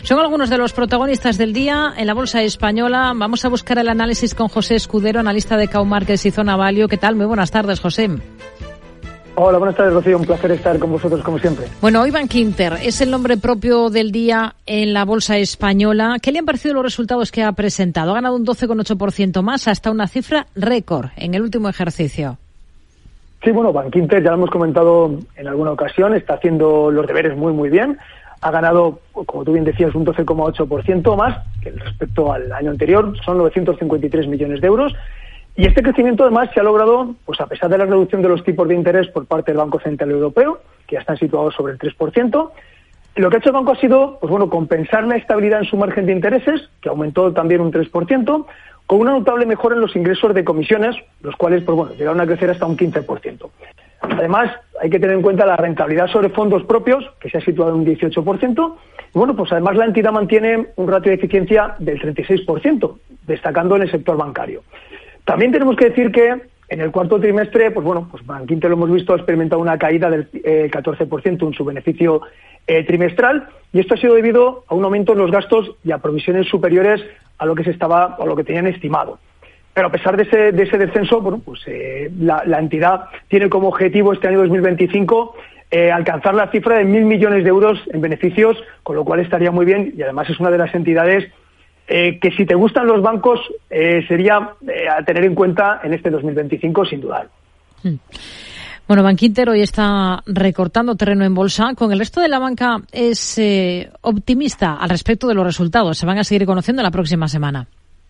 Son algunos de los protagonistas del día en la Bolsa Española. Vamos a buscar el análisis con José Escudero, analista de Cow Markets y Zona Value. ¿Qué tal? Muy buenas tardes, José. Hola, buenas tardes, Rocío. Un placer estar con vosotros, como siempre. Bueno, hoy Bankinter es el nombre propio del día en la Bolsa Española. ¿Qué le han parecido los resultados que ha presentado? Ha ganado un 12,8% más, hasta una cifra récord en el último ejercicio. Sí, bueno, Bankinter, ya lo hemos comentado en alguna ocasión, está haciendo los deberes muy bien. Ha ganado, como tú bien decías, un 12,8% más que respecto al año anterior. Son 953 millones de euros. Y este crecimiento, además, se ha logrado, pues a pesar de la reducción de los tipos de interés por parte del Banco Central Europeo, que ya están situados sobre el 3%. Lo que ha hecho el banco ha sido, pues bueno, compensar la estabilidad en su margen de intereses, que aumentó también un 3%, con una notable mejora en los ingresos de comisiones, los cuales, pues bueno, llegaron a crecer hasta un 15%. Además, hay que tener en cuenta la rentabilidad sobre fondos propios, que se ha situado en un 18%. Y bueno, pues además la entidad mantiene un ratio de eficiencia del 36%, destacando en el sector bancario. También tenemos que decir que en el cuarto trimestre, pues bueno, pues Bankinter, lo hemos visto, ha experimentado una caída del 14% en su beneficio trimestral, y esto ha sido debido a un aumento en los gastos y a provisiones superiores a lo que tenían estimado. Pero a pesar de ese descenso, bueno, pues la entidad tiene como objetivo este año 2025 alcanzar la cifra de 1.000 millones de euros en beneficios, con lo cual estaría muy bien, y además es una de las entidades que si te gustan los bancos sería a tener en cuenta en este 2025, sin dudar. Bueno, Bankinter hoy está recortando terreno en bolsa. Con el resto de la banca es optimista al respecto de los resultados. Se van a seguir conociendo la próxima semana.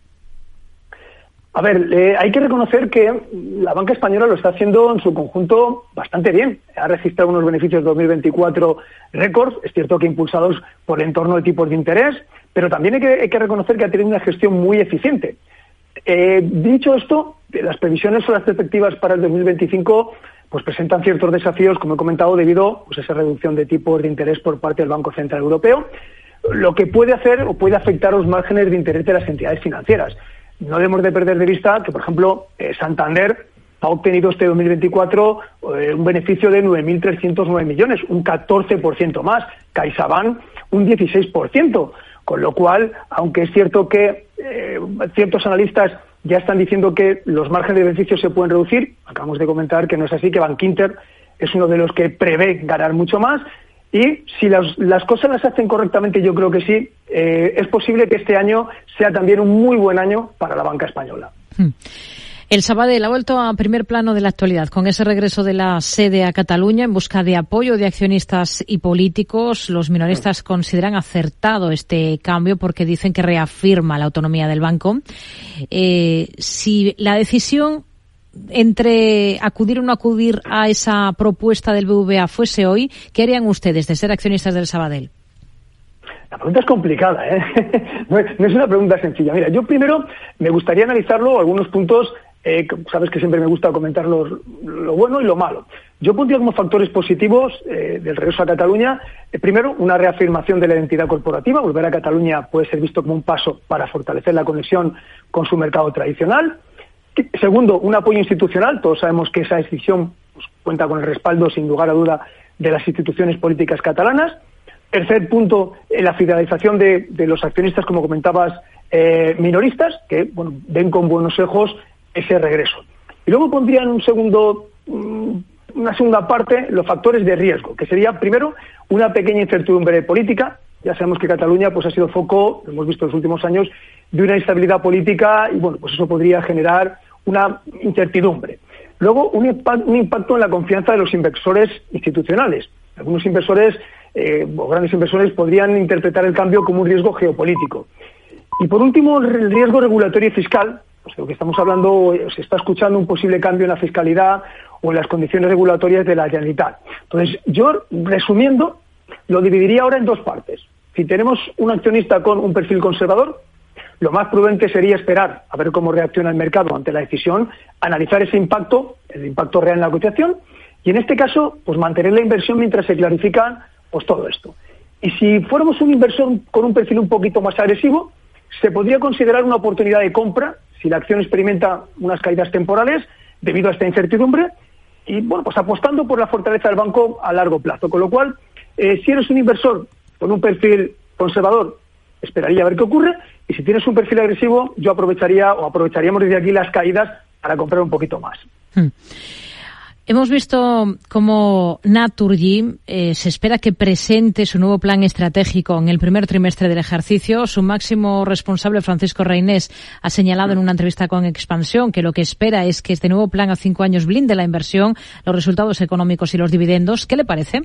A ver, hay que reconocer que la banca española lo está haciendo en su conjunto bastante bien. Ha registrado unos beneficios 2024 récords, es cierto que impulsados por el entorno de tipos de interés, pero también hay que reconocer que ha tenido una gestión muy eficiente. Dicho esto, las previsiones o las perspectivas para el 2025 pues presentan ciertos desafíos, como he comentado, debido pues, a esa reducción de tipos de interés por parte del Banco Central Europeo, lo que puede hacer o puede afectar los márgenes de interés de las entidades financieras. No debemos de perder de vista que, por ejemplo, Santander ha obtenido este 2024 un beneficio de 9.309 millones, un 14% más. CaixaBank, un 16%. Con lo cual, aunque es cierto que ciertos analistas ya están diciendo que los márgenes de beneficio se pueden reducir, acabamos de comentar que no es así, que Bankinter es uno de los que prevé ganar mucho más. Y si las cosas las hacen correctamente, yo creo que sí, es posible que este año sea también un muy buen año para la banca española. El Sabadell ha vuelto a primer plano de la actualidad con ese regreso de la sede a Cataluña en busca de apoyo de accionistas y políticos. Los minoristas consideran acertado este cambio porque dicen que reafirma la autonomía del banco. Si la decisión entre acudir o no acudir a esa propuesta del BBVA fuese hoy, ¿qué harían ustedes de ser accionistas del Sabadell? La pregunta es complicada, ¿eh? No es una pregunta sencilla. Mira, yo primero me gustaría analizarlo, algunos puntos, sabes que siempre me gusta comentar lo bueno y lo malo. Yo pondría como factores positivos del regreso a Cataluña, primero, una reafirmación de la identidad corporativa. Volver a Cataluña puede ser visto como un paso para fortalecer la conexión con su mercado tradicional. Segundo, un apoyo institucional. Todos sabemos que esa decisión pues, cuenta con el respaldo, sin lugar a duda, de las instituciones políticas catalanas. Tercer punto, la fidelización de los accionistas, como comentabas, minoristas, que bueno, ven con buenos ojos ese regreso. Y luego pondría en una segunda parte los factores de riesgo, que sería, primero, una pequeña incertidumbre política. Ya sabemos que Cataluña pues, ha sido foco, lo hemos visto en los últimos años, de una instabilidad política y bueno, pues eso podría generar una incertidumbre. Luego, un impacto en la confianza de los inversores institucionales. Algunos inversores o grandes inversores podrían interpretar el cambio como un riesgo geopolítico. Y por último, el riesgo regulatorio y fiscal, pues de lo que estamos hablando, se está escuchando un posible cambio en la fiscalidad o en las condiciones regulatorias de la Generalitat. Entonces, yo, resumiendo, lo dividiría ahora en dos partes. Si tenemos un accionista con un perfil conservador, lo más prudente sería esperar a ver cómo reacciona el mercado ante la decisión, analizar ese impacto, el impacto real en la cotización, y en este caso, pues mantener la inversión mientras se clarifica pues todo esto. Y si fuéramos un inversor con un perfil un poquito más agresivo, se podría considerar una oportunidad de compra si la acción experimenta unas caídas temporales debido a esta incertidumbre y, bueno, pues apostando por la fortaleza del banco a largo plazo. Con lo cual, si eres un inversor con un perfil conservador esperaría a ver qué ocurre, y si tienes un perfil agresivo, yo aprovecharíamos desde aquí las caídas para comprar un poquito más. Hemos visto cómo Naturgy se espera que presente su nuevo plan estratégico en el primer trimestre del ejercicio. Su máximo responsable, Francisco Reynés, ha señalado en una entrevista con Expansión que lo que espera es que este nuevo plan a 5 años blinde la inversión, los resultados económicos y los dividendos. ¿Qué le parece?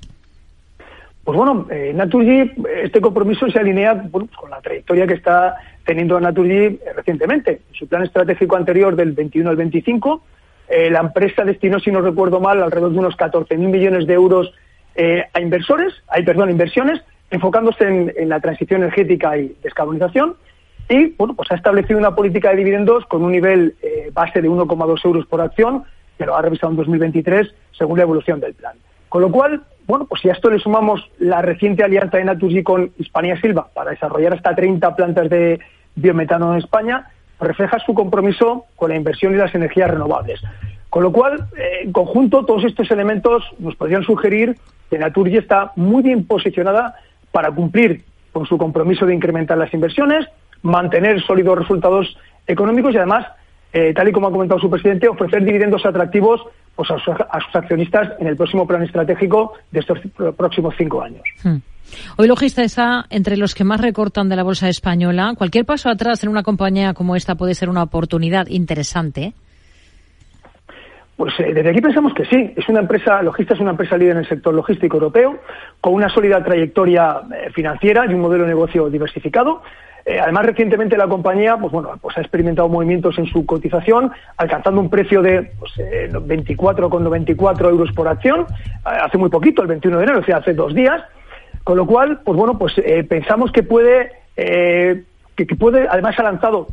Pues bueno, Naturgy, este compromiso se alinea con la trayectoria que está teniendo Naturgy recientemente. En su plan estratégico anterior del 21 al 25, la empresa destinó, si no recuerdo mal, alrededor de unos 14.000 millones de euros a inversiones, enfocándose en la transición energética y descarbonización. Y bueno, pues ha establecido una política de dividendos con un nivel base de 1,2 euros por acción, que lo ha revisado en 2023 según la evolución del plan. Con lo cual, bueno, pues si a esto le sumamos la reciente alianza de Naturgy con Hispania Silva para desarrollar hasta 30 plantas de biometano en España, refleja su compromiso con la inversión y las energías renovables. Con lo cual, en conjunto, todos estos elementos nos podrían sugerir que Naturgy está muy bien posicionada para cumplir con su compromiso de incrementar las inversiones, mantener sólidos resultados económicos y además, tal y como ha comentado su presidente, ofrecer dividendos atractivos pues a sus accionistas en el próximo plan estratégico de estos próximos 5 años. Hoy Logista está entre los que más recortan de la bolsa española. Cualquier paso atrás en una compañía como esta puede ser una oportunidad interesante. Pues desde aquí pensamos que sí. Logista es una empresa líder en el sector logístico europeo, con una sólida trayectoria financiera y un modelo de negocio diversificado. Además, recientemente la compañía pues ha experimentado movimientos en su cotización, alcanzando un precio de 24,94 euros por acción, hace muy poquito, el 21 de enero, o sea, hace 2 días. Con lo cual, pensamos que puede, además ha lanzado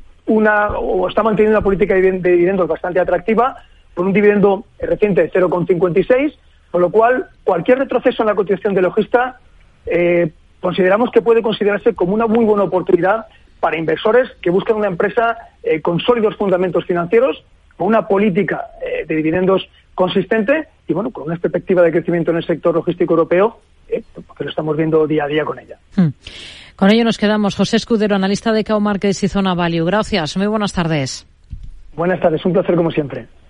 o está manteniendo una política de dividendos bastante atractiva, con un dividendo reciente de 0,56, con lo cual cualquier retroceso en la cotización de Logista consideramos que puede considerarse como una muy buena oportunidad para inversores que buscan una empresa con sólidos fundamentos financieros, con una política de dividendos consistente y con una perspectiva de crecimiento en el sector logístico europeo, que lo estamos viendo día a día con ella. Con ello nos quedamos. José Escudero, analista de Cow Markets y Zona Value. Gracias, muy buenas tardes. Buenas tardes, un placer como siempre.